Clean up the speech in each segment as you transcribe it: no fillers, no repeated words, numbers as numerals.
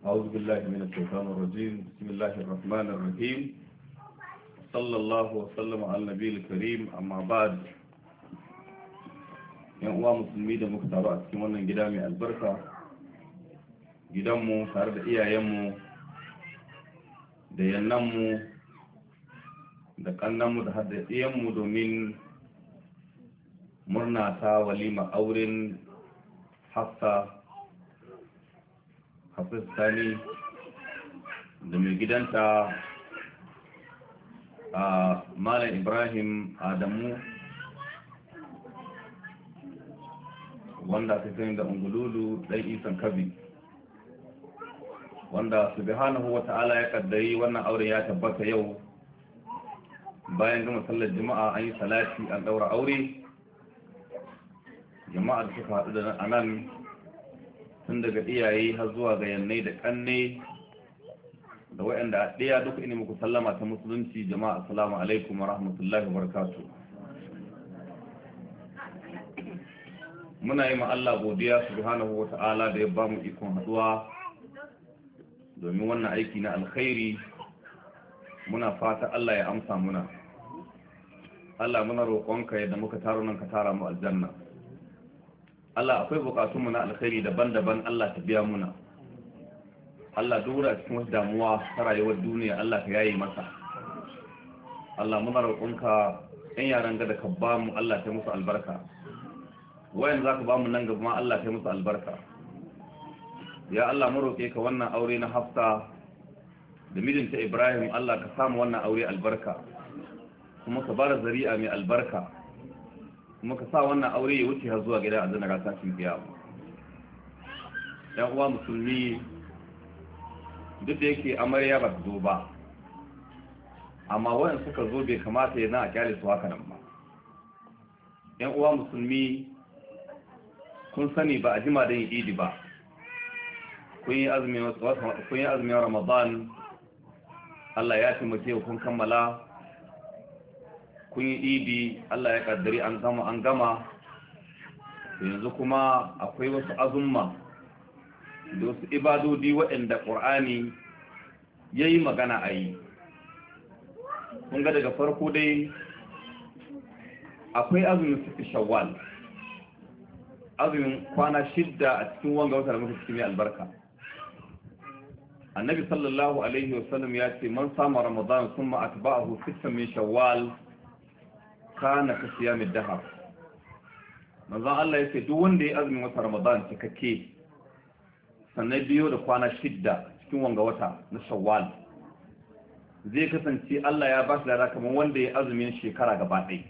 أعوذ بالله من الشيطان الرجيم بسم الله الرحمن الرحيم صلى الله وسلم على النبي الكريم أما بعد yan uwa musulmi da muka taru a cikin wannan gida mai albarka gidanmu tare da iyayenmu da yannanmu da kannanmu da haddadiyanmu domin murna ta walima auren Hafsa Sani da mai gidanta a Malam Ibrahim Adamu wanda aka sani da ungululu ɗan isan kabi wanda subhanahu wa ta'ala ya kaddari wannan aure ya tabbata yau bayan gama sallar juma'a an yi salati an daura aure jama'a da suka haɗu da anan tun daga iyaye har zuwa ga yannai da kanne da waɗanda ɗaya duka ina muku sallama ta musulunci jama'a assalamu alaikum wa rahmatullahi wa barakatuh. Muna yi ma Allah godiya subhanahu wa ta'ala da ya ba mu ikon haɗuwa domin wannan aiki na alkhairi. Muna fata Allah ya amsa muna. Allah muna roƙonka yadda muka taro nan ka tara mu aljanna. Allah akwai buƙatunmu na alkhairi daban-daban Allah ta biya muna. Allah dora cikin wasu damuwa ta rayuwar duniya Allah ka yaye masa. Allah muna roƙonka ɗan yaran ga da ka ba mu Allah ta musu albarka. Wayan za ka ba mu nan gaba ma Allah ta musu albarka. Ya Allah mu roƙe ka wannan aure na Hafsa da mijinta Ibrahim Allah ka samu wannan aure albarka kuma ka bada zari'a mai albarka kuma ka sa wannan aure ya wuce har zuwa gidan aljanna ga tashin kiyama. Yan uwa musulmi duk da yake amarya ba ta zo ba amma wayan suka zo bai kamata yana a kyale su haka nan ba. Yan uwa musulmi kun sani ba a jima da yin idi ba, kun yi azumin Ramadan Allah ya taimake kun kammala, kun yi idi Allah ya kaddari an gama yanzu kuma akwai wasu azumma da wasu ibadodi waɗanda ƙur'ani ya yi magana a yi. Kun ga daga farko dai akwai azumin sitti Shawwal, azumin kwana 6 a cikin wanga wata da muka cikin albarka. Annabi sallallahu alaihi wasallam ya ce man sama Ramadan thumma atba'ahu 6 min Shawwal kana ka siyamid dahr. Manzon Allah ya ce duk wanda ya azumin wata Ramadan cikakke sannan biyo da kwana 6 cikin wanga wata na Shawwal zai kasance Allah ya ba shi lada kamar wanda ya azumin shekara gaba ɗaya.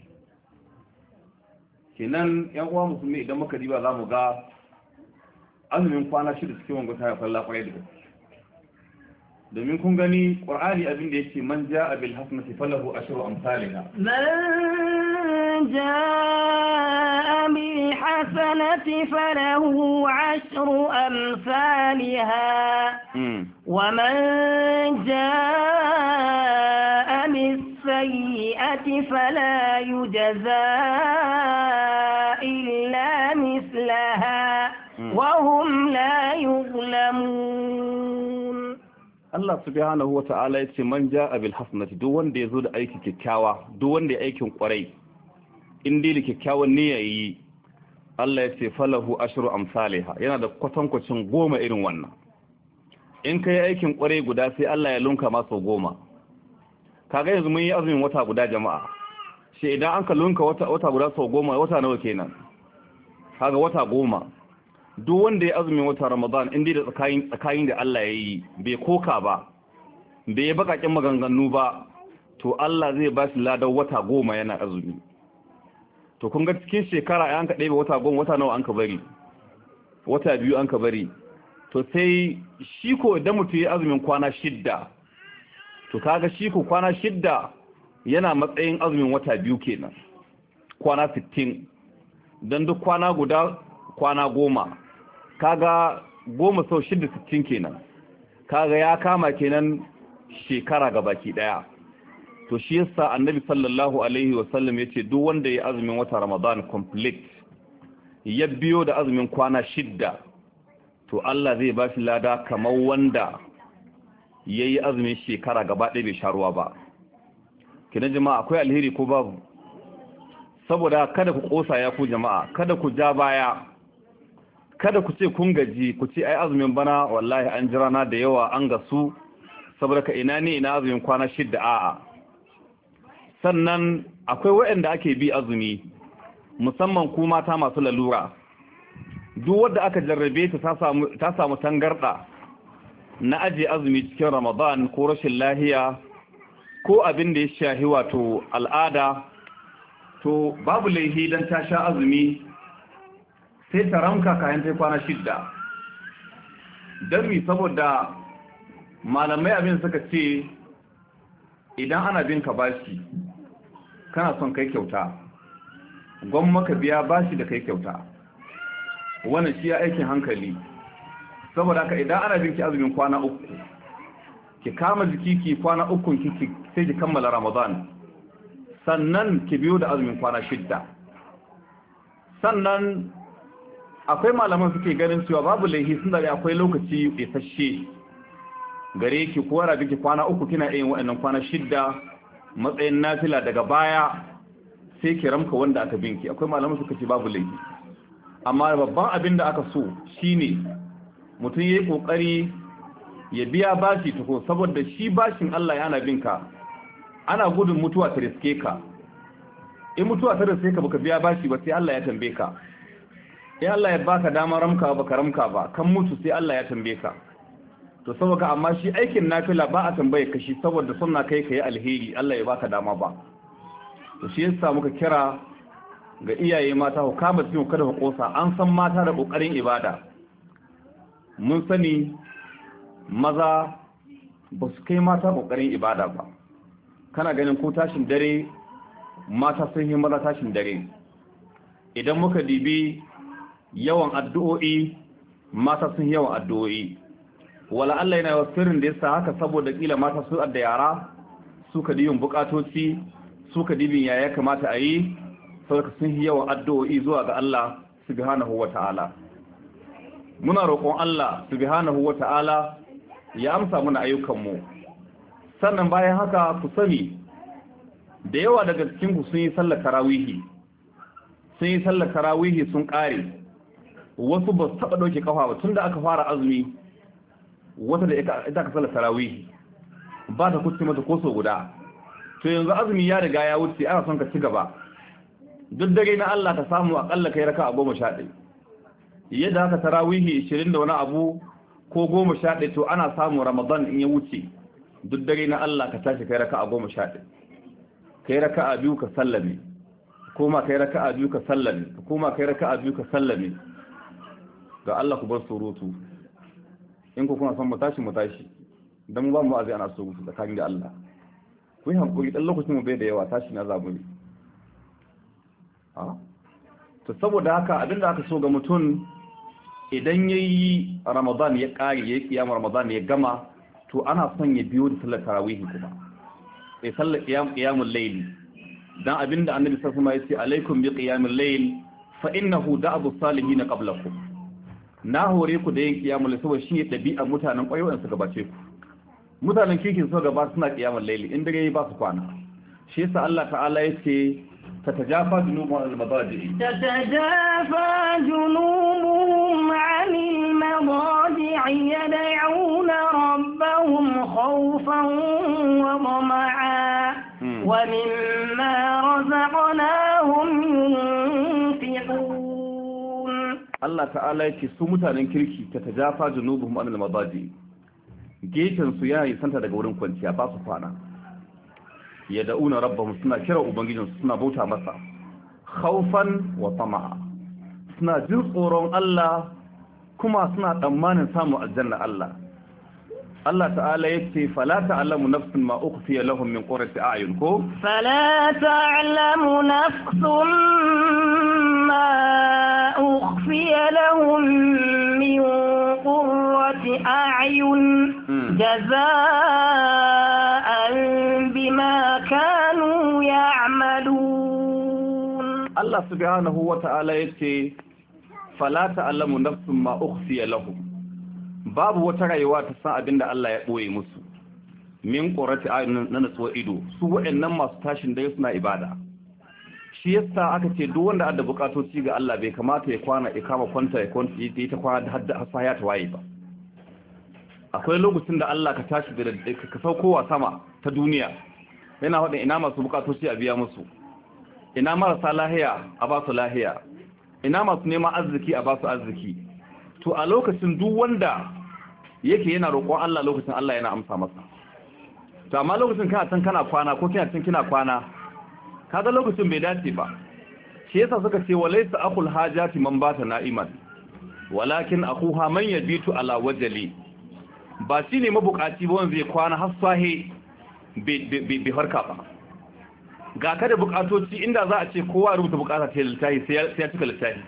Kenan yan uwa musulmi idan muka diba za mu ga azumin kwana 6 cikin wanga ta falla kwarai da gaske. Domin kun gani Qur'ani abin da yake man ja'a bil hasanati falahu ashru amsalha. Man ja'a bil hasanati falahu ashru amsalha. Wa man ja'a bis sayyi'ati fala yujza وهم لا يظلمون. Allah subhanahu wa ta'ala yace man ja'a bil hasanati duk wanda yazo da aiki kikkiawa duk wanda ya aikin kwarai in dai da kikkiawan ne yayi Allah yace falahu ashru amsalha yana da kwatankwacin 10 irin wannan. In kai aikin kwarai guda sai Allah ya lunka masa 10. Kaga yanzu mun yi azumin wata guda jama'a. Shi idan an ka lunka wata guda sau 10 wata nawa kenan? Kaga wata 10. Duk wanda ya azumin wata Ramadan inda da tsakayin da Allah ya yi bai koka ba bai yi bakakin maganganu ba to Allah zai ba shi ladan wata 10 yana azumi. To kun ga cikin shekara an ka ɗebe wata 10 wata nawa an ka bari? Wata 2 an ka bari. To sai shi ko idan mutum ya azumin kwana 6 to kaga shi ko kwana 6 yana matsayin azumin wata 2 kenan, kwana 60 dan duk kwana guda kwana 10 kaga 10 sau 6 60 kenan, kaga ya kama kenan shekara gabaki daya. To shi yasa annabi sallallahu alaihi wasallam yace duk wanda ya azumin wata Ramadan complete ya biyo da azumin kwana 6 to Allah zai ba shi lada kamar wanda yayi azumin shekara gaba ɗaya bai sha ruwa ba. Kina jama'a akwai alheri ko babu? Saboda kada ku kosa ya ku jama'a, kada ku ja baya, kada ku ce kun gaji, ku ce ai azumin bana wallahi an jira na da yawa an gasu, saboda ka ina ne ina azumin kwana 6 a'a. Sannan akwai waɗanda ake bi azumi, musamman ku mata masu lalura. Duk wanda aka jarrabe ta samu tangarda na aje azumi cikin Ramadan ko rashin lahiya ko abin da ya shahi wato al'ada, to babu laihi dan ta sha azumi sai ta ramka kayan ta kwana 6. Don mi saboda malamai abin suka ce idan ana bin ka bashi kana son kai kyauta, gwamma ka biya bashi da kai kyauta. Wannan shi ya aikin hankali. Saboda ka idan ana bin ki azumin kwana 3, ki kama jiki ki kwana 3 kiki sai ki kammala Ramadan, sannan ki biyo da azumin kwana 6. Sannan akwai malaman suke ganin cewa babu laihi sun da akwai lokaci isasshe gare ki ko wara biki kwana 3 kina yin wa'annan kwana 6 matsayin nafila, daga baya sai ki ramka wanda aka binki. Akwai malaman suka ce babu laihi, amma babban abin da aka so shine mutum yayi kokari ya biya bashi tuko, saboda shi bashin Allah yana binka, ana gudun mutuwa ta riske ka. In mutuwa ta riske ka baka biya bashi ba sai Allah ya tambaye ka. In Allah ya baka dama ramka baka ramka ba, kan mutu sai Allah ya tambaye ka. To saboda amma shi aikin nafila ba a tambaye ka shi, saboda sunna kai kai alheri Allah ya baka dama ba. To shi yasa muka kira ga iyaye mata ku kama cikin kada ku kosa. An san mata da kokarin ibada, mun sani maza ba su kai mata kokarin ibada ba. Kana ganin ko tashin dare mata sun yi maza tashin dare. Idan muka dibi yawan addu'o'i, mata sun yawan addu'o'i. Wala Allah yana yawan sirrin da yasa haka, saboda kila mata su adda yara, suka dibin bukatoci, suka dibin yaya kamata a yi, saboda sun yawan addu'o'i zuwa ga Allah subhanahu wata'ala. Muna roƙon Allah subhanahu wata'ala ya amsa muna ayyukanmu. Sannan bayan haka ku sani da yawa daga cikin ku sun yi sallar tarawihi, sun ƙare. Wasu ba su taɓa ɗauke kafa ba tun da aka fara azumi. Wata da ita ka sallar tarawihi ba ta kuce mata ko so guda. To yanzu azumi ya riga ya wuce, ana son ka ci gaba. Duk dare na Allah ka samu akalla kai raka'a 11. Yadda haka tarawihi 20 da wani abu ko 11, to ana samu Ramadan in ya wuce duk dare na Allah ka tashi kai raka'a 11. Kai raka'a 2 ka sallame, koma kai raka'a 2 ka sallame, koma kai raka'a 2 ka sallame. Ga Allah ku bar surutu. In ku kuna son mu tashi dan mu ba mu azai ana surutu tsakanin da Allah. Ku yi hankuri dan lokacin mu bai da yawa, tashi na zamu ne. To saboda haka abinda aka so ga mutum idan yayi Ramadan ya kare, yayi kiyamar Ramadan ya gama, to ana son ya biyo da sallar tarawih kuma. Sallar qiyamul layl. Dan abinda Annabi sallallahu alaihi wasallam ya ce alaikum bi qiyamil layl fa innahu da'abu salihin qablakum. Na hore ku da yin qiyamul layl saboda shi dabi'a mutanen ƙwayoyin su gabace ku. Mutanen kirkin su gaba suna qiyamul layl, in dare ba su kwana. Shi yasa Allah ta'ala yace تتجافى جنوبهم عن المضاجع عن المضاجع يدعون ربهم خوفا وطمعا ومما رزقناهم ينفقون. الله تعالى يكي سمتان كيركي تتجافى جنوبهم عن المضاجع. جيشن سياهي سنتا daga wurin kwanciya ba su kwana. Yad'una rabbahum, suna kira ubangijinsu, suna bauta masa khawfan wa tama'a, suna jin tsoron Allah kuma suna tsammanin samu aljanna Allah. Allah ta'ala yace fala ta'lamu nafsun ma ukhfiya lahum min qurrati a'yun ko fala ta'lamu nafsun ma ukhfiya lahum min qurrati a'yun jazaa'an bima kanu ya'malun. Allah subhanahu wa ta'ala yace fala ta'lamu nafsun ma ukhfiya lahum, babu wata rayuwa ta san abinda Allah ya boye musu min qurati ayun na natsuwa ido su waɗannan masu tashin dare suna ibada shi yasa aka ce duk wanda adda bukatoci ga Allah bai kamata ya kwana ya kama kwanta ya kwanta yi ta kwana har sai ya tawaye ba akwai lokacin da Allah ka tashi da ka saukowa sama ta duniya yana wadin ina masu bukatoci a biya musu ina marasa lahiya a ba su lahiya ina masu neman arziki a ba su arziki to a lokacin duk wanda yake yana roƙon Allah lokacin Allah yana amsa masa to amma lokacin kana can kana kwana ko kina can kina kwana kaga lokacin bai dace ba shi yasa suka ce walaysa aqul hajati man bata na'iman walakin akuha man yabitu ala wajli ba shine mabukaci ba wanda zai kwana har sahi bi harka ba ga kada bukatoci inda za a ce kowa rubuta bukata ta littafi sai ya cika littafi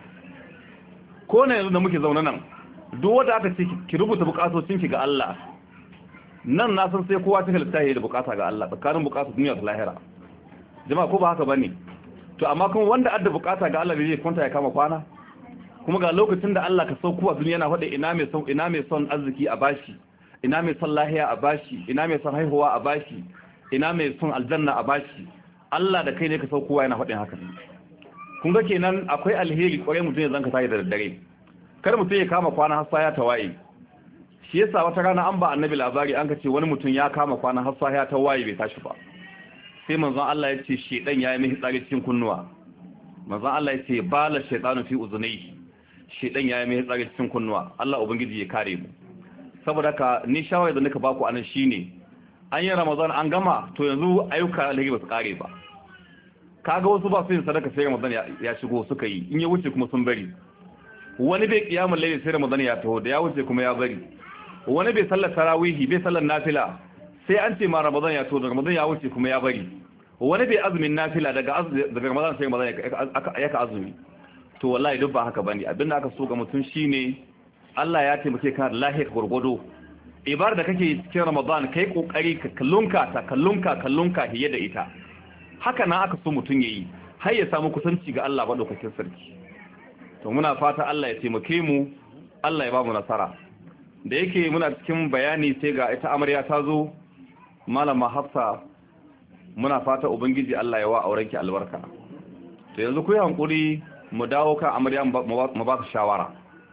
ko na yanzu da muke zaune nan duk wanda aka ce ki rubuta bukatocinki ga Allah nan na san sai kowa cika littafi da bukata ga Allah tsakanin bukatu duniya da lahira jama'a ko ba haka bane to amma kuma wanda adda bukata ga Allah bai kwanta ya kama kwana kuma ga lokacin da Allah ka sauko a duniya yana hada ina mai son arziki a bashi ina mai son lahiya a bashi ina mai son haihuwa a bashi ina mai son aljanna a bashi Allah da kai ne ka saukowa yana hadin haka kun ga kenan akwai alheri kwarai mutum ya zanka tayi da daddare kar mutum ya kama kwana har sai ya tawaye shi yasa wata rana an ba annabi labari an ka ce wani mutum ya kama kwana har sai ya tawaye bai tashi ba sai manzon Allah ya ce shedan yayi mai tsari cikin kunnuwa manzon Allah ya ce bala shaytanu fi uzunai shedan yayi mai tsari cikin kunnuwa Allah ubangiji ya kare mu saboda ka ni shawara da nika baku anan shine an yi Ramadan an gama to yanzu ayyuka alheri ba su kare ba kaga wasu ba su yin sadaka sai Ramadan ya shigo suka yi in ya wuce kuma sun bari wani bai kiyamul layli sai Ramadan ya taho da ya wuce kuma ya bari wani bai sallar tarawihi bai sallar nafila sai an ce ma Ramadan ya taho da Ramadan ya wuce kuma ya bari wani bai azumin nafila daga Ramadan sai Ramadan ya ka azumi to wallahi duk ba haka bane abinda aka so ga mutum shine Allah ya taimake ka da lahiya ka gurgudo ibar da kake cikin Ramadan kai kokari ka kallunka hiye da ita haka nan aka so mutun yayi har ya samu kusanci ga Allah madaukakin sarki to muna fata Allah ya taimake mu Allah ya ba mu nasara da yake muna cikin bayani sai ga ita amarya ta zo malama Hafsa muna fata ubangiji Allah ya wa aurenki albarka to yanzu ku yi hankuri mu dawo kan amarya mu ba ka shawara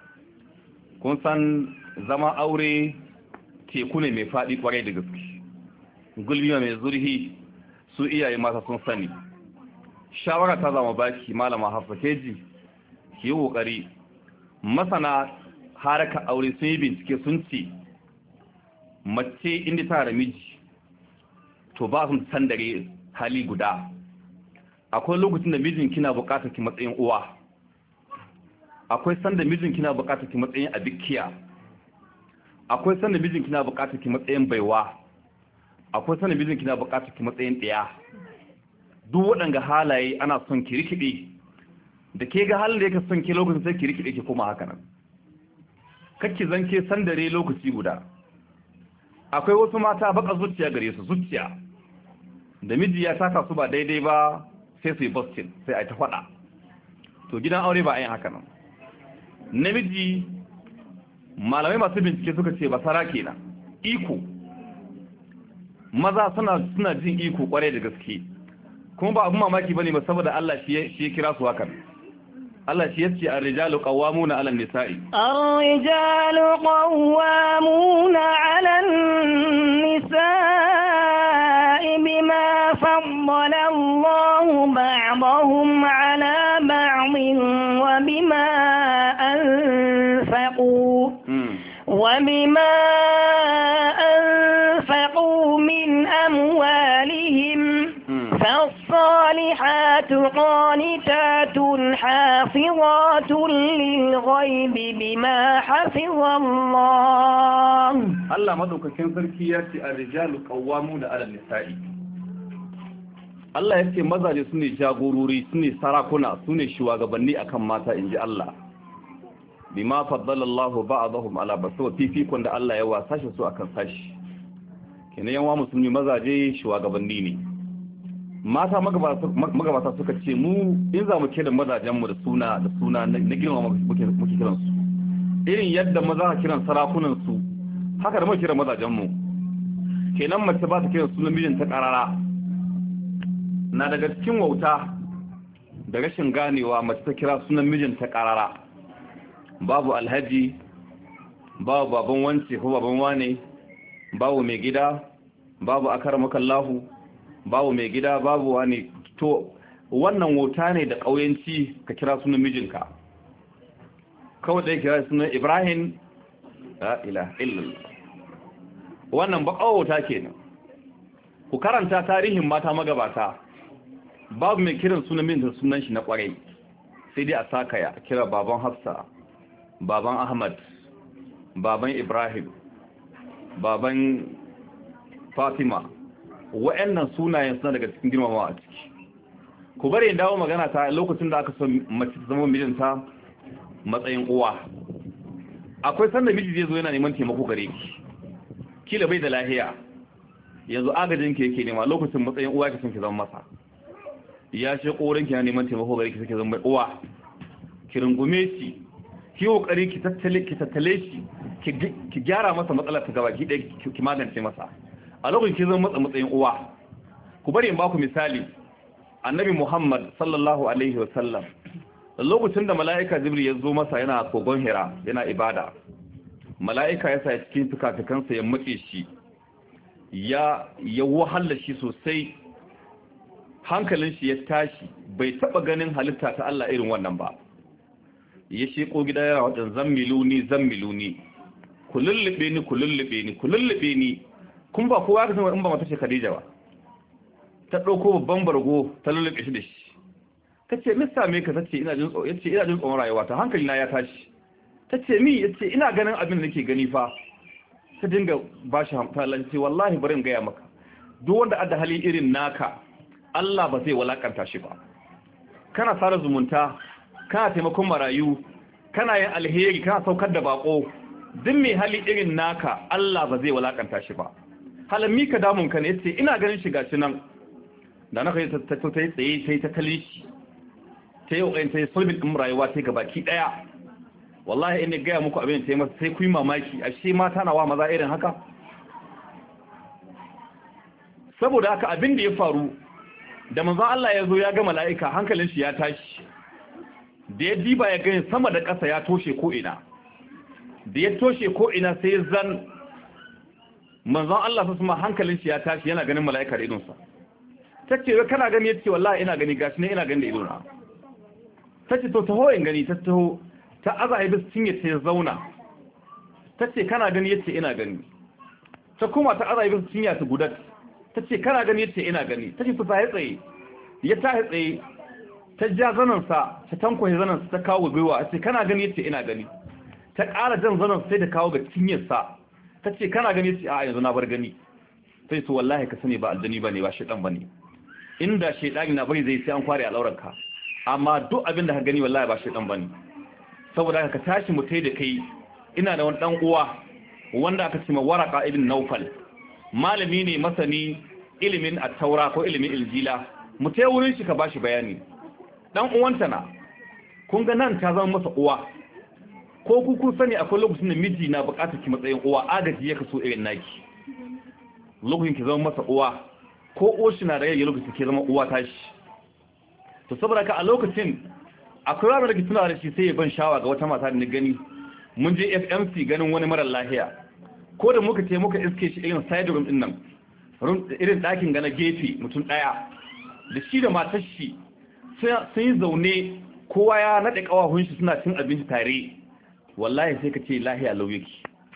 kun san zama aure teku ne mai faɗi kwarai da gaske gulbi mai zurhi su iyaye mata sun sani shawara ta zama baki malama Hafsa keji ki yi kokari masana haraka aure sun yi bincike sun ce mace inda ta da miji to ba su san dare hali guda akwai lokacin da mijin kina bukatar ki matsayin uwa akwai sanda mijin kina bukatar ki matsayin abikiya akwai sanda mijin kina bukatar ki matsayin baiwa akwai sanda mijin kina bukatar ki matsayin ɗaya duk waɗanga halaye ana son ki rikide da ke ga halin da yake son ki lokacin sai ki rikide ki kuma haka nan kake zanke sandare lokaci guda akwai wasu mata baka zuciya gare su zuciya da miji ya taka su ba daidai ba sai su yi bustin sai a ta faɗa to gidan aure ba a yin haka nan namiji malamai masu bincike suka ce ba sara kenan iko maza suna jin iko kwarai da gaske kuma ba abun mamaki bane ba saboda Allah shi ya kira su hakan Allah shi yace ar-rijalu qawwamuna 'ala an-nisa'i ar-rijalu qawwamuna 'ala an-nisa'i bima faddala Allahu ba'dahum 'ala ba'din wa bima أنفقوا من أموالهم فالصالحات قانتات حافظات للغيب بما حفظ الله الله مدوكاكين sarki yace ar-rijalu qawwamuna 'ala an-nisa'i Allah yace mazaje sune jagorori sune sarakuna sune shugabanni akan mata inji Allah bima faddala Allah ba'dahum ala ba'd fifikon da Allah ya wasa shi su akan sashi kenan yan wa musulmi mazaje shugabanni ne mata magabata suka ce mu in za mu kira mazajen mu da suna na girma muke kiran su irin yadda maza ka kiran sarakunan su haka da muke kiran mazajen mu kenan mace ba ta kiran sunan mijinta karara na daga cikin wauta da rashin ganewa mace ta kira sunan mijinta karara babu alhaji babu baban wance ko baban wane babu mai gida babu akaramakallahu babu mai gida babu wani to wannan wauta ne da kauyanci ka kira sunan mijinka kawai da kira sunan Ibrahim la ilaha illallah wannan ba wauta kenan ku karanta tarihin mata magabata babu mai kiran sunan mijinta sunan shi na kwarai sai dai a sakaya kira baban Hafsa baban Ahmad baban Ibrahim baban Fatima wa'annan sunayen suna daga cikin girmamawa a ciki ku bari in dawo magana ta lokacin da aka son mace ta zama mijinta matsayin uwa akwai sanda miji zai zo yana neman taimako gare ki kila bai da lahiya yanzu agajin ki yake nema lokacin matsayin uwa ki son ki zama masa ya ce korin ki yana neman taimako gare ki zama mai uwa ki rungume shi ki kokari ki tattale shi ki gyara masa matsalar ta gaba ki magance masa a lokacin ki zama matsayin uwa ku bari in ba ku misali annabi Muhammad sallallahu alaihi wasallam lokacin da mala'ika Jibril ya zo masa yana kogon Hira yana ibada mala'ika ya sa cikin fikafikansa ya matse shi ya wahala shi sosai hankalin shi ya tashi bai taba ganin halitta ta Allah irin wannan ba ya sheko gida yana wajen zammiluni ku lullube ni kun ba kowa ka san in ba mata ce Khadija ba ta dauko babban bargo ta lullube shi da shi tace me same ka tace ina jin tsoron rayuwa ta hankali na ya tashi tace yace ina ganin abin da nake gani fa ta dinga bashi hamtalanci wallahi bari in ga maka duk wanda adda hali irin naka Allah ba zai walakanta shi ba kana sara zumunta kana taimakon marayu kana yin alheri kana saukar da bako duk mai hali irin naka Allah ba zai walakanta shi ba halin ka damun ka ne yace ina ganin shi gashi nan da naka yi ta tsaye sai ta kalli shi ta yi ƙoƙarin ta yi solving ɗin rayuwa ta gabaki ɗaya wallahi in gaya muku abin ta yi masa sai ku yi mamaki a shi mata na wa maza irin haka saboda haka abin da ya faru da manzon Allah ya zo ya ga mala'ika hankalin shi ya tashi da ya diba ya gani sama da ƙasa ya toshe ko ina da ya toshe ko ina sai zan manzon Allah su ma hankalin shi ya tashi yana ganin mala'ika da idonsa tace kana gani yace wallahi ina gani gashi ne ina gani da idona tace to taho in gani ta taho ta azai bis cinye ta zauna tace kana gani yace ina gani ta kuma ta azai bis cinya ta gudat tace kana gani yace ina gani tace to sai tsaye ya ta tsaye ta ja zanan sa ta tankoye zanan sa ta kawo gwiwa tace kana gani yace ina gani ta ƙara jan zanan sai da kawo ga cinyar sa tace kana gani yace a yanzu na bar gani sai to wallahi ka sani ba aljani bane ba shedan bane inda shedani na bari zai sai an kware al'auranka amma duk abin da ka gani wallahi ba shedan bane saboda ka tashi mutai da kai ina da wani dan uwa wanda aka ce ma Waraka ibn Nawfal malami ne masani ilimin at-taura ko ilimin injila mutai wurin shi ka bashi bayani dan uwanta na kun ga nan ta zama masa uwa ko ku kun sani akwai lokacin da miji na bukatar ki matsayin uwa agaji ya kaso irin naki lokacin ki zama masa uwa ko oshi na da yayi lokacin ke zama uwa tashi to saboda ka a lokacin akwai wani da ke tuna da shi sai ya ban shawa ga wata mata da ni gani mun je FMC ganin wani mara lahiya ko da muka ce muka iske shi irin side room din nan irin ɗakin gana gefe mutum ɗaya da shi da matar shi sun yi zaune kowa ya naɗe ƙawahun shi suna cin abinci tare wallahi sai ka ce lahiya lau yake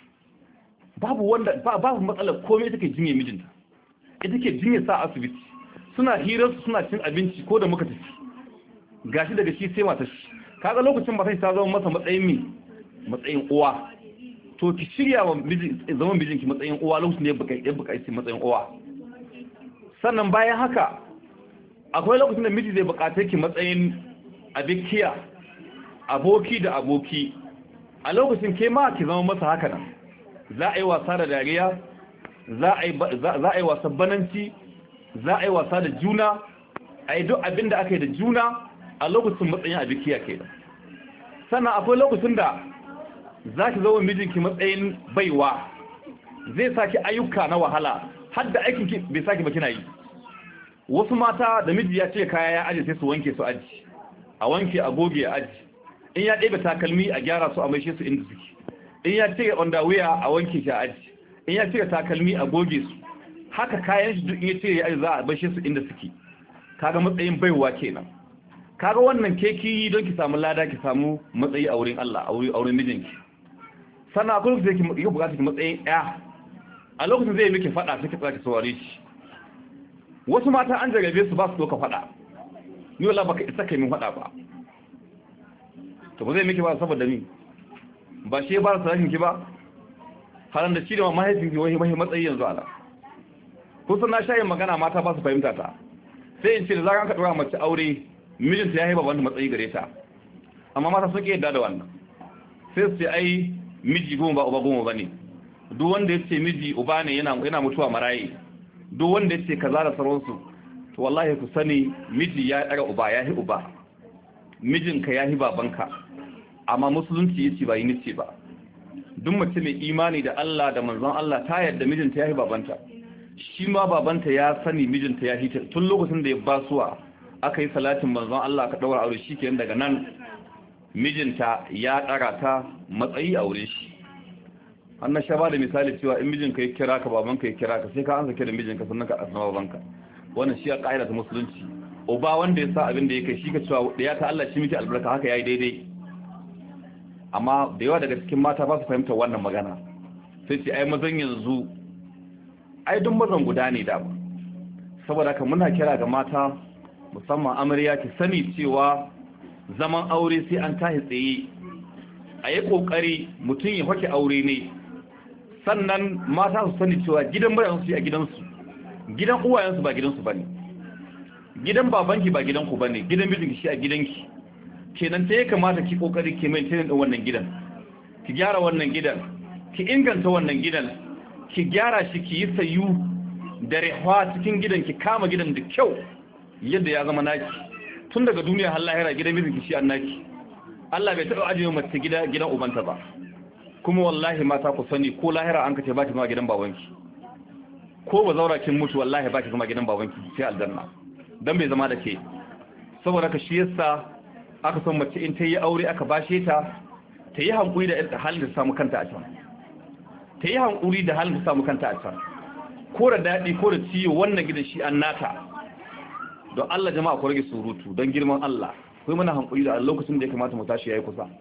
babu matsalar komai take jinye mijinta ita ke jinye sa asibiti suna hirarsu suna cin abinci ko da muka tafi gashi daga shi sai matar shi kaga lokacin ba sai ta zama masa matsayin uwa to ki shirya wa zaman mijinki matsayin uwa lokacin da ya buƙaci matsayin uwa sannan bayan haka akwai lokacin da miji zai buƙace ki matsayin abikiya aboki da aboki a lokacin ke ma ki zama masa haka nan za a yi wasa da dariya za a yi wasan bananci za a yi wasa da juna a yi duk abin da aka yi da juna a lokacin matsayin abikiya ke da sannan akwai lokacin da zaki zo mijinki matsayin baiwa zai saki ayyuka na wahala har da aikin ki bai saki ba kina yi. Wasu mata da miji ya ce kaya ya aje sai su wanke su aji, a wanke a goge a aji, in ya ɗebe takalmi a gyara su a maishe su inda suke, in ya ce underwear a wanke shi a aji, in ya ce takalmi a goge su, haka kayan shi duk in ya ce ya aji za a maishe su inda suke. Kaga matsayin baiwa kenan. Kaga wannan keki don ki samu lada, ki samu matsayi a wurin Allah, a wurin mijinki. Sannan akwai lokacin da ki bukata ki matsayin ɗaya, a lokacin zai miki faɗa sai ki tsaya ki saurare shi. Wasu mata an jarabe su ba su doka faɗa, ni wallahi baka isa kai min faɗa ba, to ba zai miki ba saboda ni ba shi ba da sadakin ki ba, halan da shi da mahaifin ki wani matsayi yanzu ala. Kusan na shayin magana mata ba su fahimta ta, sai in ce da zaran ka dora mace aure mijinta ya haiba wanda matsayi gare ta, amma mata sun ke yadda da wannan, sai su ce ai miji goma ba uba goma ba ne, duk wanda ya ce miji uba ne yana mutuwa maraye, duk wanda ya ce kaza da sauransu. To wallahi ku sani miji ya ɗara uba, ya hi uba, mijinka ya hi babanka, amma musulunci ya ce ba yi nice ba. Duk mace mai imani da Allah da manzon Allah ta yadda mijinta ya hi babanta, shi ma babanta ya sani mijinta ya hi ta tun lokacin da ya basuwa aka yi salatin manzon Allah ka ɗaura aure shi kenan daga nan mijinta ya ɗara ta matsayi a wurin shi. An sha ba da misali cewa in mijinka ya kira ka babanka ya kira ka sai ka ansa kiran mijinka sannan ka asma babanka. Wannan shi ya ƙa'ida ta musulunci. Uba wanda ya sa abin da ya kai shi ka cewa da ya ta Allah shi miki albarka haka yayi daidai. Amma da yawa daga cikin mata ba su fahimta wannan magana. Sai ce ai mazan yanzu ai duk mazan guda ne da. Saboda haka muna kira ga mata musamman amarya ki sani cewa zaman aure sai an tahi tsaye. A yi kokari mutum ya hake aure ne. Sannan mata su sani cewa gidan bayansu a gidansu, gidan uwayensu ba gidansu ba ne, gidan babanki ba gidanku ba ne, gidan mijinki shi a gidanki. Kenan ta ya kamata ki kokari ki maintain din wannan gidan, ki gyara wannan gidan, ki inganta wannan gidan, ki gyara shi, ki yi sayu da rihwa cikin gidan, ki kama gidan da kyau yadda ya zama naki. Tun daga duniya har lahira gidan mijinki shi an naki. Allah bai taɓa ajiye mace gidan ubanta ba. Kuma wallahi mata ku sani ko lahira an kace ba ki zama gidan babanki, ko ba zaura kin mutu wallahi ba ki zama gidan babanki sai aljanna, dan bai zama da ke. Saboda ka shi yasa aka son mace in ta yi aure aka bashe ta yi hankuri da halin da samu kanta a can, ta yi hankuri da halin da samu kanta a can, ko da daɗi ko da ciwo wannan gidan shi an nata. Don Allah jama'a ku rage surutu don girman Allah, kai muna hankuri da lokacin da ya kamata mu tashi yayi kusa.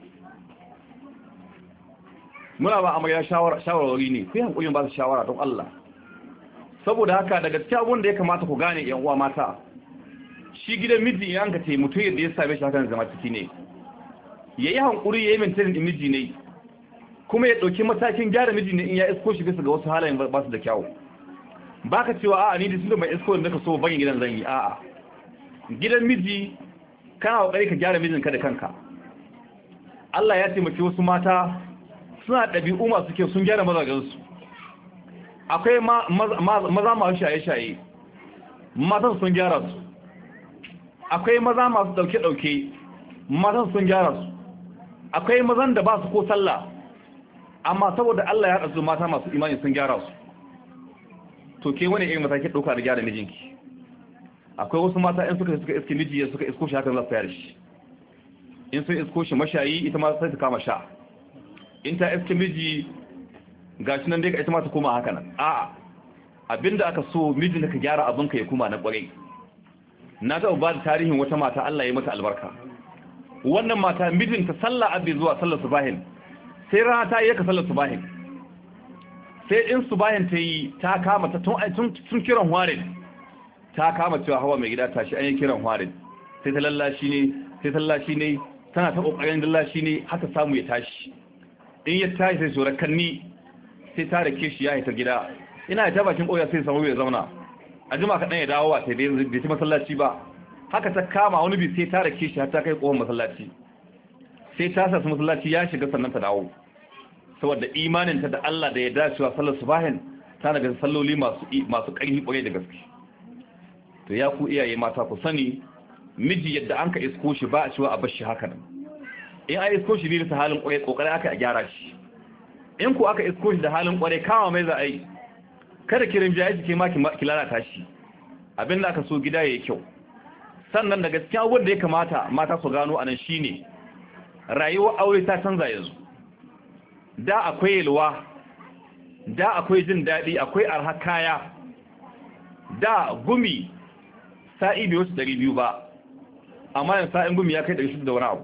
Muna ba amarya shawarwari ne, kai hankuri ba su shawara don Allah. Saboda haka daga cikin abun da ya kamata ku gane yan uwa mata, shi gidan miji in ka ce mutum yadda ya same shi hakan zama ciki ne, yayi hankuri yayi maintain din miji ne, kuma ya dauki matakin gyara miji ne in ya isko shi bisa ga wasu halayen ba su da kyau. Baka cewa a'a ni da su mai isko da ka so ban gidan zan yi, a'a. Gidan miji kana kokari ka gyara mijinka da kanka. Allah ya taimaki wasu mata suna ɗabi'u masu kyau sun gyara mazajensu. Akwai maza masu shaye-shaye, matan sun gyara su. Akwai maza masu ɗauke-ɗauke, matan sun gyara su. Akwai mazan da ba su ko sallah, amma saboda Allah ya haɗa su mata masu imani sun gyara su. To ke wani irin mataki ɗauka da gyara mijinki? Akwai wasu mata in suka iske miji suka isko shi hakan za su yare shi. In sun isko shi mashayi ita ma sai ta kama sha. In ta iske miji gashi nan dai ita ma ta koma haka nan. A'a, abinda aka so mijin da ka gyara abinka ya kuma na ƙwarai. Na taɓa ba da tarihin wata mata Allah ya mata albarka. Wannan mata mijinta sallah abin zuwa sallar subahin, sai rana ta yi ka sallar subahin. Sai in subahin ta yi ta kama ta tun kiran hwarin. Ta kama cewa hawa mai gida tashi an yi kiran hwarin, sai ta lallashi ne tana ta kokarin lallashi ne haka samu ya tashi. In ya tashi sai shora kanni sai ta rake shi ya haita gida, ina ta bakin koya sai samu ya zauna a jima kaɗan ya dawo a sai bai ci masallaci ba. Haka ta kama wani bi sai ta rake shi har ta kai kohon masallaci, sai ta sa masallaci ya shiga sannan ta dawo, saboda imaninta da Allah da ya dacewa sallar subahin ta daga salloli masu ƙarfi ƙwarai da gaske. To ya ku iyaye mata ku sani miji yadda an ka isko shi ba a cewa a bar shi haka nan. in ai isko shi ne ta halin kwarai kokari aka a gyara shi in ku aka isko shi da halin kwarai kama mai za a yi kada kirin jayi ke ma ki lalata shi abinda aka so gida yayi kyau sannan da gaskiya wanda ya kamata mata su gano anan shine rayuwar aure ta canza yanzu da akwai yalwa da akwai jin daɗi akwai arha kaya da gumi sa'i bai wasu 200 ba amma yanzu sa'in gumi ya kai 600 da wani abu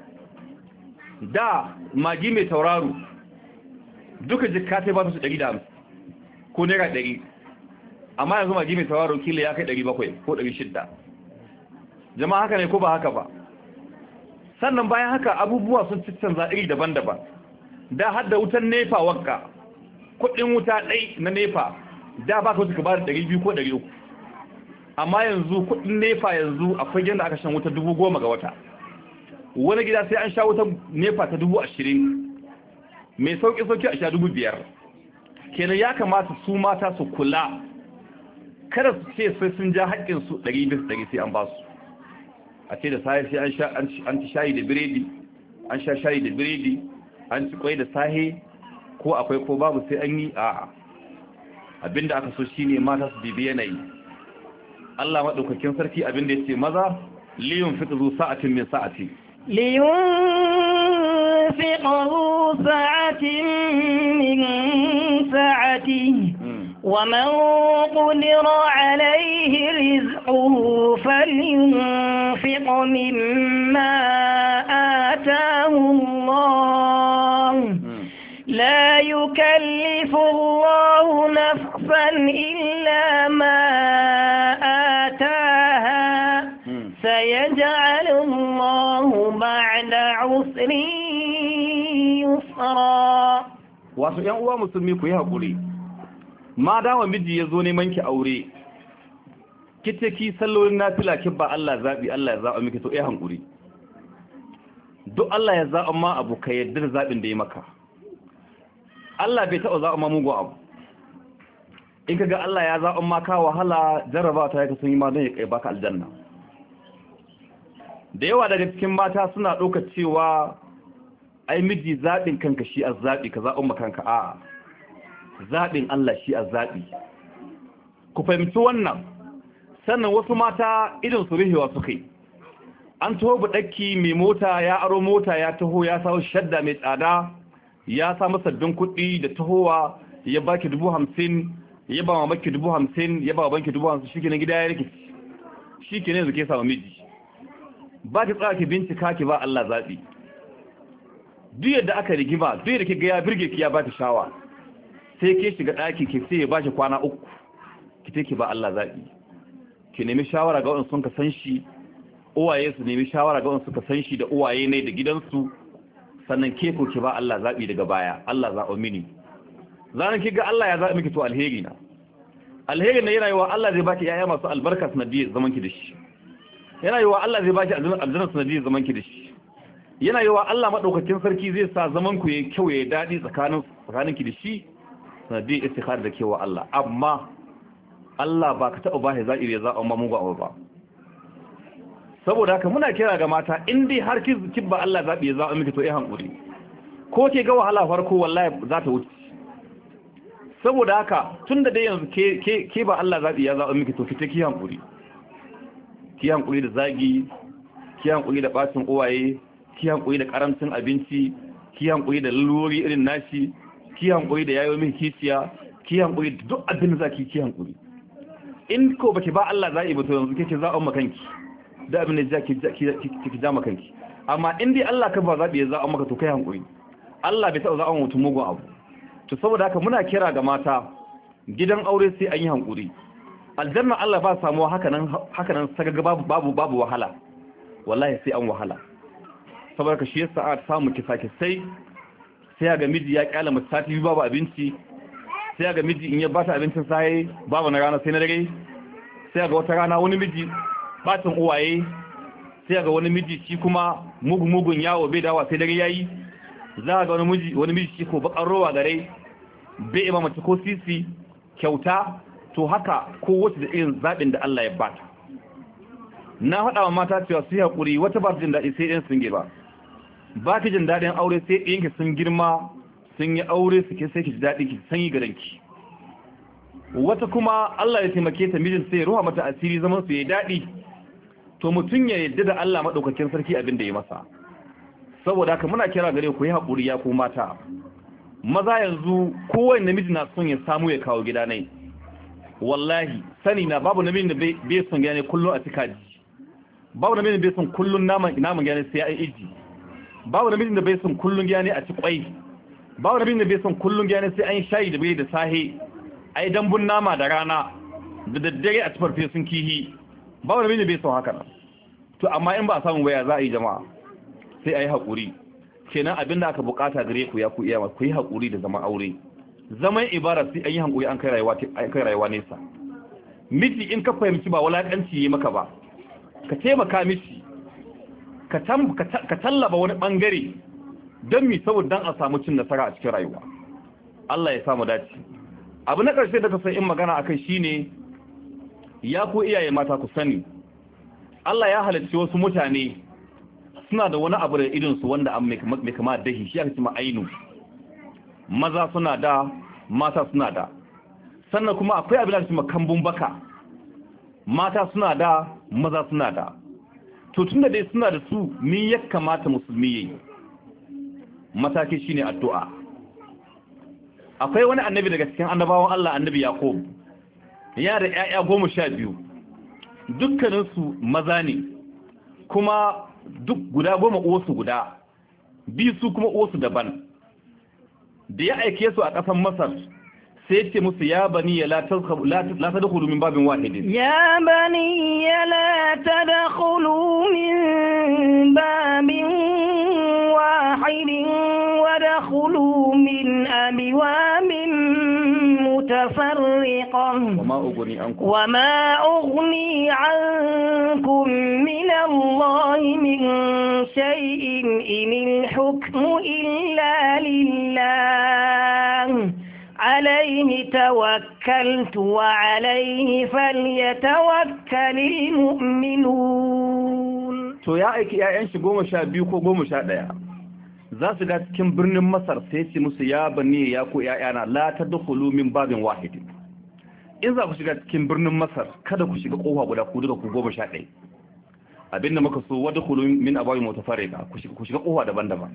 da magi mai tauraro duka jikka ta ba su 150 ko naira 100 amma yanzu magi mai tauraro kila ya kai 700 ko 600 jama'a haka ne ko ba haka ba sannan bayan haka abubuwa sun canza iri daban-daban da har da wutan nefa wakka kudin wuta ɗai na nefa da ba ka wuce ka ba da 200 ko 300 amma yanzu kudin nefa yanzu akwai yadda aka shan wuta 10,000 ga wata wani gida sai an sha wuta nefa ta 20,000 mai sauƙi-sauƙi a sha 5,000 kenan ya kamata su mata su kula kada su ce sai sun ja haƙƙinsu 100% sai an ba su a ce da sahi sai an ci shayi da biredi an sha shayi da biredi an ci kwai da sahi ko akwai ko babu sai an yi a'a abinda aka so shine mata su bibi yanayi Allah madaukakin sarki abinda yace maza liyun fiqzu sa'atin min sa'ati liyun fiqzu sa'atin min sa'ati ومن قدر عليه رزقه فلينفق مما آتاه الله لا يكلف الله نفسا إلا ما آتاها سيجعل الله بعد عسر يسرا wasu ‘yan uwa musulmi ku yi haƙuri ma dama miji ya zo neman ki aure kice ki sallolin nafila ki ba Allah zabi Allah ya zaba miki to eh hankuri duk Allah ya zaba ma abu ka yadda da zabin da ya maka Allah bai taɓa zaba ma mugu abu in kaga Allah ya zaba ma ka wahala jarraba ta yake sun yi ma don ya kai baka aljanna da yawa daga cikin mata suna ɗaukar cewa ai miji zabin kanka shi azzabi ka zaɓin makanka a'a zaɓin Allah shi a zaɓi ku fahimci wannan sannan wasu mata idan su rihewa suka yi an taho buɗakki mai mota ya aro mota ya taho ya sawo shadda mai tsada ya samu sabbin kuɗi da tahowa ya baki 50,000 ya ba mamaki 50,000 ya ba banki 50,000 shi kenan gida ya rikici shi kenan zuke samu miji ba ki tsaya ki bincika ki ba Allah zaɓi duk yadda aka rigima duk yadda ki ga ya birge ki ya ba ki shawa sai ke shiga ɗaki ke sai ya bashi kwana 3 ki take ba Allah zaɓi ki nemi shawara ga waɗanda sun ka san shi uwaye su nemi shawara ga waɗanda suka san shi da uwaye ne da gidansu sannan ke ko ki ba Allah zaɓi daga baya Allah zaɓo mini zanen ki ga Allah ya zaɓi miki to alheri na yana yi wa Allah zai baki yaya masu albarka sanadiyar zaman ki da shi yana yi wa Allah zai baki aljanna sanadiyar zaman ki da shi yana yi wa Allah maɗaukakin sarki zai sa zaman ku yayi kyau yayi daɗi tsakanin ki da shi sanadiyar istikhar da kewa Allah amma Allah ba ka taɓa bashi za'iri ya za'a ma mugu abu ba saboda haka muna kira ga mata in dai har kin ba Allah zaɓi ya za'a miki to ya hankuri ko ke ga wahala farko wallahi za ta wuce saboda haka tun da dai yanzu ke ba Allah zaɓi ya za'a miki to ki hankuri da zagi ki hankuri da bacin uwaye ki hankuri da karamcin abinci ki hankuri da lalurori irin nashi ki hankuri da yayo min kiciya ki hankuri da duk abin da zaki ki hankuri in ko baki ba Allah zai ba to yanzu kike za'on makanki da abin da zaki ki ja makanki amma in dai Allah ka ba zabi ya za'on maka to kai hankuri Allah bai taɓa za'on mutum mugun abu to saboda haka muna kira ga mata gidan aure sai an yi hankuri aljanna Allah ba samuwa haka nan sagaga babu wahala wallahi sai an wahala saboda ka shi yasa a samu kisa sai ga miji ya kyala mace sati babu abinci sai ga miji in ya bata abincin sai babu na rana sai na dare sai ga wata rana wani miji batin uwaye sai ga wani miji shi kuma mugun yawo bai dawa sai dare yayi za ga wani miji shi ko bakar rowa gare bai ima mace ko sisi kyauta to haka ko wata da irin zabin da Allah ya bata na faɗa wa mata cewa su haƙuri wata ba jin daɗi sai ɗin sun ba ba ki jin daɗin aure sai ɗiyanki sun girma sun yi aure suke sai ki ji daɗi ki sanyi garanki. Wata kuma Allah ya taimake ta mijin sai ya ruwa mata asiri zaman su yayi daɗi, to mutum ya yadda da Allah maɗaukakin sarki abin da ya masa. Saboda haka muna kira gare ku yi haƙuri ya ku mata. Maza yanzu kowane namiji na son ya samu ya kawo gida ne. Wallahi sani na babu namijin da bai son gida ne kullum a cika ji. Babu namijin da bai son kullum naman gida ne sai ya iji. Babu namijin da bai son kullum gida ne a ci kwai. Babu namijin da bai son kullum gida ne sai an shayi da bai da sahe. Ai dambun nama da rana da daddare a tafarfe sun kihi. Babu namijin da bai son haka nan. To amma in ba a samu waya za a yi jama'a sai a yi haƙuri. Kenan abin da aka bukata gare ku ya ku iya ku yi haƙuri da zaman aure. Zaman ibara sai an yi haƙuri an kai rayuwa nesa. Miji in ka fahimci ba wulaƙanci yi maka ba, ka taimaka mishi, ka tallaba wani ɓangare don mi saboda don a samu cin nasara a cikin rayuwa. Allah ya samu dace. Abu na ƙarshe da ka san in magana akai shine ya ku iyaye mata ku sani Allah ya halarci wasu mutane suna da wani abu da idonsu wanda an mai kama dahi shi aka ce ma ainu. Maza suna da, mata suna da. Sannan kuma akwai abin da aka ce ma kambun baka. Mata suna da, maza suna da. To tunda dai suna da su, ni ya kamata musulmi yayi. Mataki shine addu'a. Akwai wani annabi daga cikin annabawan Allah, annabi Yaqub. Ya da ƴaƴa 12. Dukkaninsu maza ne. Kuma duk guda 10 uwarsu guda. Biyu su kuma uwarsu daban. Da ya aike su a ƙasar Masar sai ce musu ya bani ya la tadkhulu min babin wahidin ya bani ya la tadkhulu min babin wahidin wa dakhulu min abwabin mutafarriqah wa ma ughni ankum min Allah min shay'in inil hukmu illa lillah عليه توكلت وعليه فليتوكل المؤمنون. To ya aiki ƴaƴan shi 12 ko 11 za su ga cikin birnin Masar sai ce musu ya bani ya ku ƴaƴana la tadkhulu min babin wahid. In za ku shiga cikin birnin Masar kada ku shiga kofa guda ku duka ku 11. Abinda muka so wadkhulu min abwabin mutafarriqa ku shiga kofa daban-daban.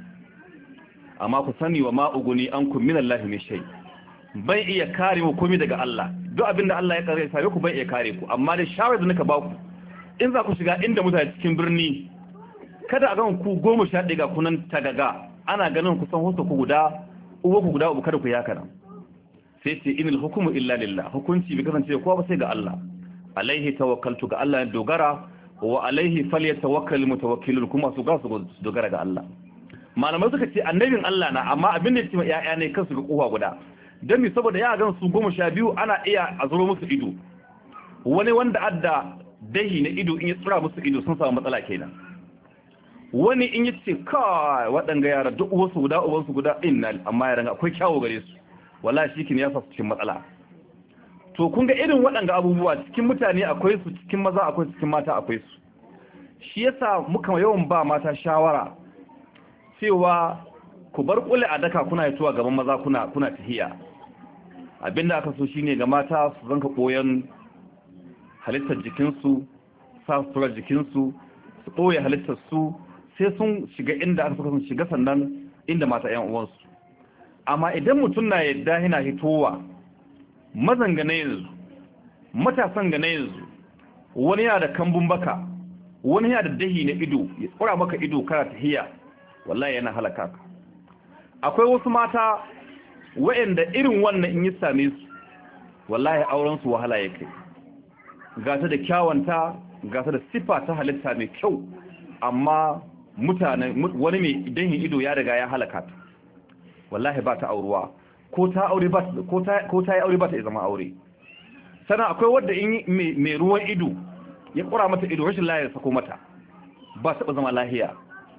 Amma ku sani wa ma uguni ankum min Allah min shay. Bai iya kare mu komai daga Allah. Duk abinda Allah ya kare sai ku bai iya kare ku, amma da shawara da naka ba ku in za ku shiga inda mutane cikin birni kada a ga ku 11 ga kunan tagaga ana ganin ku san hoto ku guda uwa ku guda ubu kada ku yaka nan sai ce inal hukmu illa lillah, hukunci bai kasance kowa ba sai ga Allah. Alaihi tawakkaltu, ga Allah ya dogara, wa alaihi falyatawakkal mutawakkilun, kuma su ga su dogara ga Allah. Malamai suka ce annabin Allah na, amma abin da ya ce ma ƴaƴa ne kansu ga kowa guda don mi saboda ya gan su 12 ana iya a zuro musu ido. Wani wanda adda dahi na ido in ya tsura musu ido sun samu matsala kenan. Wani in ya ce kai waɗanga yara duk uwansu guda uwansu guda innal, amma yaran akwai kyawu gare su wallahi shi kin ya sa su cikin matsala. To kun ga irin waɗanga abubuwa cikin mutane akwai su, cikin maza akwai su, cikin mata akwai su. Shi yasa muka yawan ba mata shawara cewa ku bar kule a daka kuna yituwa gaban maza kuna tahiya. Abinda aka so shine ga mata su zanka koyon halittar jikinsu, sa sutura jikinsu, su ɓoye halittar su sai sun shiga inda aka suka shiga sannan inda mata ƴan uwansu. Amma idan mutum na yadda yana hitowa mazan ga na yanzu, matasan ga na yanzu, wani yana da kambun baka, wani yana da dahi na ido, ya tsura maka ido kana tahiya, wallahi yana halaka ka. Akwai wasu mata waɗanda irin wannan in yi same su wallahi auren su wahala ya kai. Gata da kyawanta, gata da sifa ta halitta mai kyau, amma mutane wani mai dahin ido ya riga ya halaka ta. Wallahi ba ta auruwa, ko ta yi aure ba ta zama aure. Sannan akwai wadda in mai ruwan ido ya kura mata ido, rashin lahiya sako mata, ba taɓa zama lahiya.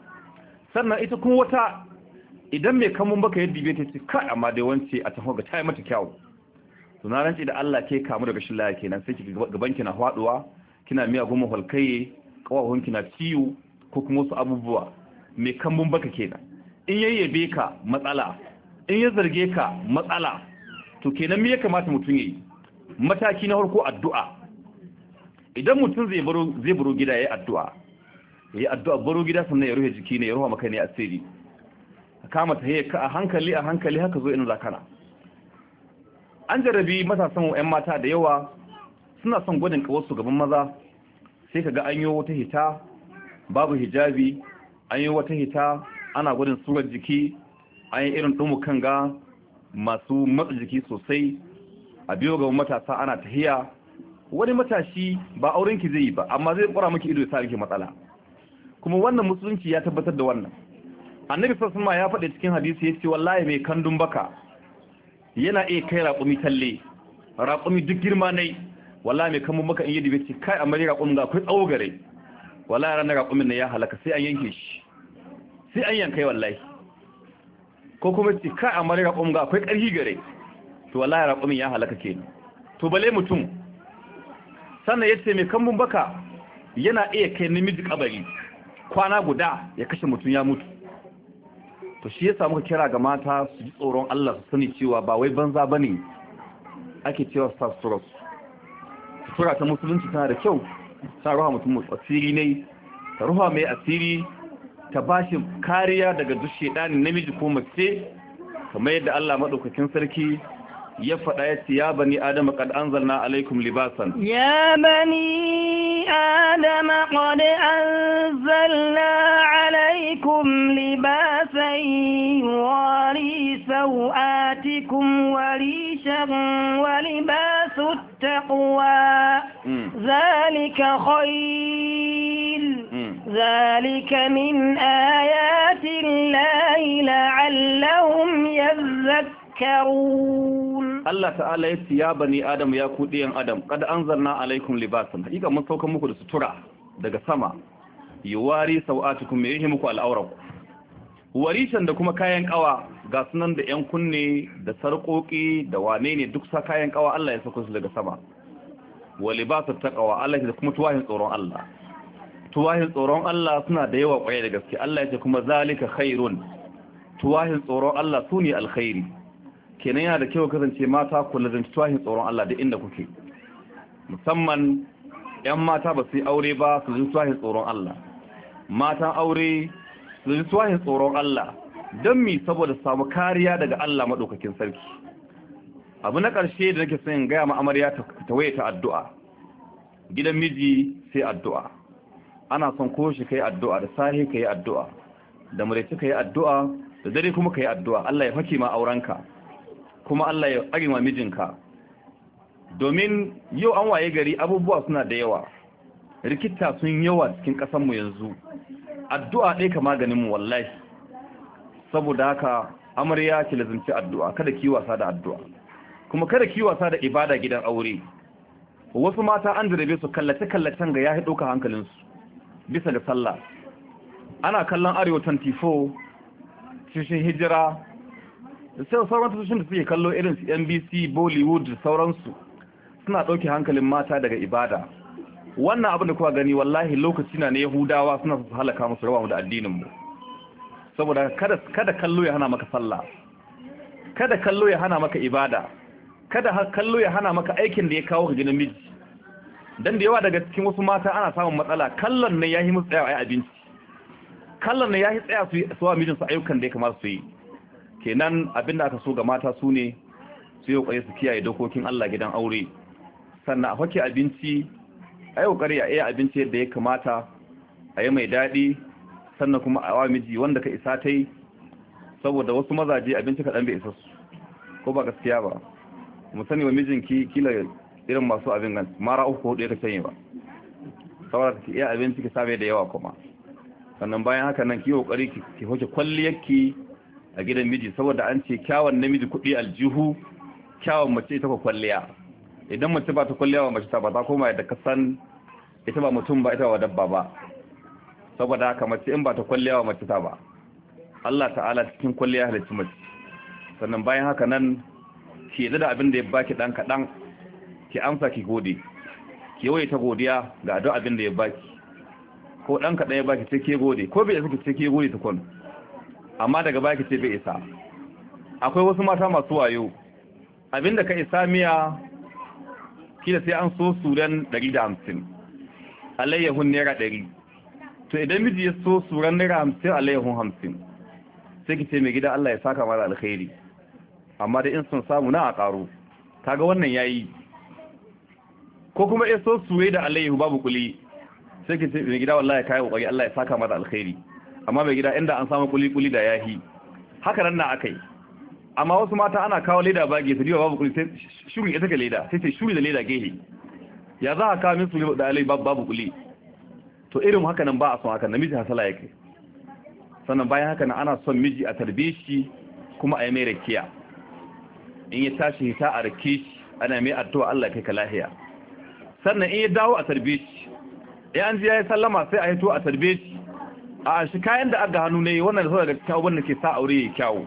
Sannan ita kuma wata idan mai kamun baka yadda bai ta ce kai amma dai wance a taho ga tayi mata kyawu, to na rance da Allah ke kamu daga shin laya kenan, sai ki gaban ki na faduwa, kina miya goma halkaye, kawahun ki na ciwo ko kuma wasu abubuwa. mai kambun baka kenan in yayyabe ka matsala in ya zarge ka matsala to kenan me ya kamata mutum yayi mataki na farko addu'a idan mutum zai baro gida yayi addu'a baro gida sannan ya rufe jiki ne ya ruwa maka ne asiri kama ta ka a hankali haka zo ina zakana an jarabi matasan ƴan mata da yawa suna son gwadin kawarsu gaban maza sai kaga an yi wata hita babu hijabi an yi wata hita ana gwadin surar jiki an yi irin ɗumu kanga masu matsa jiki sosai a biyo gaban matasa ana tahiya wani matashi ba aurenki zai yi ba amma zai ƙwara miki ido ya sa miki matsala kuma wannan musulunci ya tabbatar da wannan annabi sallallahu alaihi ya faɗi cikin hadisi yace wallahi mai kandun baka yana iya kai raƙumi talle raƙumi duk girma ne wallahi mai kandun baka in yi dibe ce kai amma raƙumin ga akwai tsawo gare wallahi ranar raƙumin ne ya halaka sai an yanke shi sai an yankai wallahi ko kuma ce kai amma raƙumin ga akwai ƙarfi gare to wallahi raƙumin ya halaka kenan to bale mutum sannan yace mai kandun baka yana iya kai namiji kabari kwana guda ya kashe mutum ya mutu to shi yasa muka kira ga mata su ji tsoron Allah su sani cewa ba wai banza bane ake cewa sutura ta musulunci tana da kyau ta ruha mutum asiri ne ta ruha mai asiri ta bashi kariya daga duk shedani namiji ko mace kamar yadda Allah madaukakin sarki ya faɗa ya ce ya bani adama qad anzalna alaikum libasan ya bani adama qad anzalna alaikum libasan yuwari sawatikum wa rishan wa libasut taqwa zalika khayr zalika min ayati llahi la'allahum yadhakkarun Allah ta'ala ya ce ya bani adam ya ku ɗiyan adam kada anzalna alaikum libasan hakika mun sauka muku da sutura daga sama yuwari sawatukum me yake muku al'auraku warishan da kuma kayan kawa ga sunan da yan kunne da sarƙoƙi da wane ne duk sa kayan kawa Allah ya saka su daga sama wa libasut taqwa Allah ya kuma tuwahin tsoron Allah tuwahin tsoron Allah suna da yawa kwaye da gaske Allah ya ce kuma zalika khairun tuwahin tsoron Allah sune alkhairi kenan yana da kyau kasance mata ku lazanci tuwahin tsoron Allah da inda kuke musamman ƴan mata ba su yi aure ba su ji tuwahin tsoron Allah matan aure su ji tuwahin tsoron Allah don mi saboda samu kariya daga Allah maɗaukakin sarki abu na ƙarshe da nake son gaya ma amarya ta waye ta addu'a gidan miji sai addu'a ana son ko shi kai addu'a da sahi kai addu'a da mureci kai addu'a da dare kuma kai addu'a Allah ya fake ma aurenka kuma Allah ya tsare ma mijinka domin yau an waye gari abubuwa suna da yawa rikita sun yawa cikin ƙasar mu yanzu addu'a ɗaya ka maganin mu wallahi saboda haka amarya ki lazimci addu'a kada ki wasa da addu'a kuma kada ki wasa da ibada gidan aure wasu mata an jarabe su kallacen ga ya hido ka hankalin su bisa ga sallah ana kallon Arewa 24 cikin hijira sai sauran tushen da suke kallo irin su NBC Bollywood da sauransu suna ɗauke hankalin mata daga ibada wannan abin da kuka gani wallahi lokaci na Yahudawa suna su halaka musu rawa mu da addinin mu saboda kada kallo ya hana maka sallah kada kallo ya hana maka ibada kada kallo ya hana maka aikin da ya kawo ka gidan miji dan da yawa daga cikin wasu mata ana samun matsala kallon ne yayi musu tsaya a abinci kallon ne yayi tsaya su wa mijin su ayyukan da ya kamata su yi kenan abinda aka so ga mata su ne su yi kokari su kiyaye dokokin Allah gidan aure sannan a fake abinci ayi kokari a iya abinci yadda ya kamata a yi mai daɗi sannan kuma a wa miji wanda ka isa ta yi saboda wasu mazaje abinci kaɗan bai isa su ko ba gaskiya ba mu sani wa mijinki kila irin masu abin gan mara uku hudu ya ka sanya ba saboda ki iya abinci ki sabe da yawa kuma sannan bayan haka nan ki kokari ki hoke kwalliyarki a gidan miji saboda an ce kyawun namiji kuɗi aljihu kyawun mace ita ko kwalliya idan mace ba ta kwalliya ba mace ta ba ta koma yadda ka san ita ba mutum ba ita ba dabba ba saboda haka mace in ba ta kwalliya ba mace ta ba Allah ta'ala cikin kwalliya halicci mace sannan bayan haka nan ki yadda da abin da ya baki dan kadan ki amsa ki gode ki yawaye ta godiya ga duk abin da ya baki ko ɗanka ɗaya baki ce ke gode ko bai isa ki ce ke gode tukun amma daga baki ce bai isa. Akwai wasu mata masu wayo abinda ka isa miya kila sai an so suran 150 alayyahun naira 100 to idan miji ya so suran naira 50 alayyahun 50 sai ki ce mai gida Allah ya saka mara alkhairi amma da in sun samu na a karo kaga wannan yayi. Ko kuma ya so suwe da alayyahu babu kuli sai ki ce mai gida wallahi kai kokari Allah ya saka mara alkhairi amma mai gida inda an samu kuli da yahi. Haka nan na akai. Amma wasu mata ana kawo leda bage su diwa babu kuli sai shuri ita ga leda sai sai shuri da leda gehe ya za ka min su da alai babu kuli to irin haka nan ba a son haka namiji hasala yake. Sannan bayan haka nan ana son miji a tarbe shi kuma a yi mai rakiya in ya tashi hita a rake shi ana mai addu'a Allah ya kai ka lahiya. Sannan in ya dawo a tarbe shi ya an ji ya yi sallama sai a hito a tarbe shi a shi kayan da aga hannu ne wannan da sau daga kyau wanda ke sa aure ya kyawu.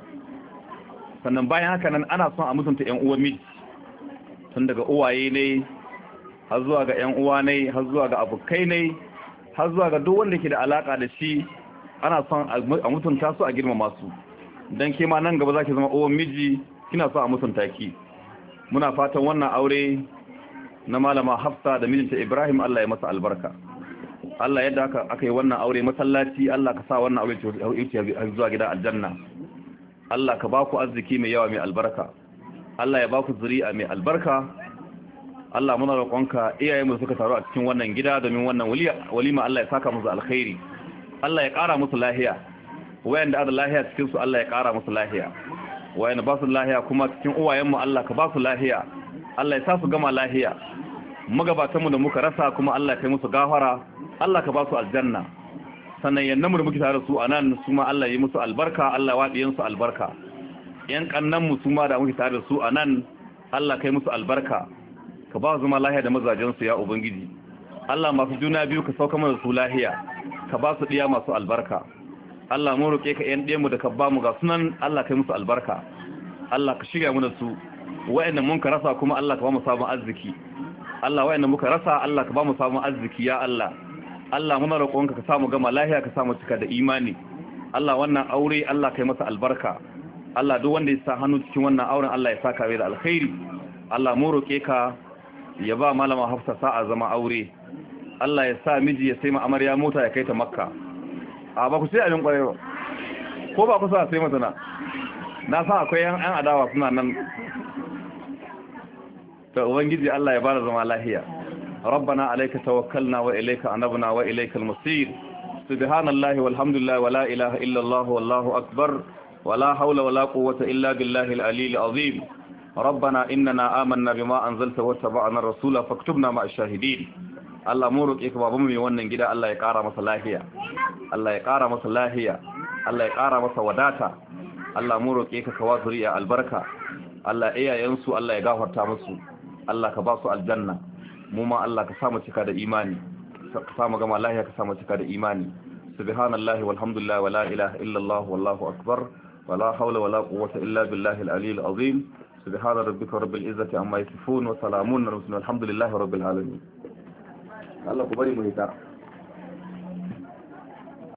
Sannan bayan haka nan ana son a mutunta ƴan uwan miji tun daga uwaye ne har zuwa ga ƴan uwa ne har zuwa ga abokai ne har zuwa ga duk wanda ke da alaka da shi ana son a mutunta su a girmama su dan ke ma nan gaba zaki zama uwan miji kina so a mutunta ki. Muna fatan wannan aure na malama Hafsa da mijinta Ibrahim Allah ya masa albarka. Allah yadda aka yi wannan aure masallaci Allah ka sa wannan aure ya zuwa gidan aljanna. Allah ka ba ku arziki mai yawa mai albarka. Allah ya ba ku zuri'a mai albarka. Allah muna roƙonka iyayen mu suka taru a cikin wannan gida domin wannan walima Allah ya saka musu alkhairi. Allah ya ƙara musu lahiya. Wayanda ada lahiya cikin su Allah ya ƙara musu lahiya. Wayanda ba su lahiya kuma cikin uwayen mu Allah ka ba su lahiya. Allah ya sa su gama lahiya. Magabatanmu da muka rasa kuma Allah ya kai musu gafara. Allah ka ba su aljanna. Sannan yannamu da muke tare da su anan su ma Allah ya yi musu albarka, Allah wadiyan su albarka. Yan kannan mu su ma da muke tare da su anan Allah kai musu albarka. Ka ba su zama lahiya da mazajen su ya ubangiji. Allah masu juna biyu ka sauka mana su lahiya. Ka ba su diya masu albarka. Allah mu roke ka yan diyan mu da ka ba mu ga sunan Allah kai musu albarka. Allah ka shiga mu da su. Wa'anda mun ka rasa kuma Allah ka ba mu sabon arziki. Allah wa'anda muka rasa Allah ka ba mu sabon arziki ya Allah. Allah muna roƙonka ka samu gama lahiya ka samu cika da imani. Allah wannan aure Allah kai masa albarka. Allah duk wanda ya sa hannu cikin wannan auren Allah ya saka mai da alkhairi. Allah mu roƙe ka ya ba malama Hafsa sa'a zama aure. Allah ya sa miji ya sai ma amarya mota ya kai ta Makka. A ba ku sai abin kwarai ba. Ko ba ku sa sai mata na san akwai yan adawa suna nan. To ubangiji Allah ya bada zama lahiya. ربنا عليك توكلنا وإليك أنبنا وإليك المصير سبحان الله والحمد لله ولا إله إلا الله والله أكبر ولا حول ولا قوة إلا بالله العلي العظيم ربنا إننا آمنا بما أنزلت واتبعنا الرسول فاكتبنا مع الشاهدين الله مورك إكبا بمي ونن جدا الله يقارى مسلاحيا الله يقارى مسلاحيا الله يقارى مسوداتا الله مورك إكبا كوازرية البركة الله إيا ينسو الله يغافر تامسو الله كباسو الجنة mu ma Allah ka samu cika da imani ka samu gama lahiya ka samu cika da imani subhanallahi walhamdulillah wala ilaha illa Allah wallahu akbar wala hawla wala quwwata illa billahi al-ali al-azim subhana rabbika rabbil izzati amma yasifun wa salamun ala al-mursalin walhamdulillahi rabbil alamin Allah ku bari mu hita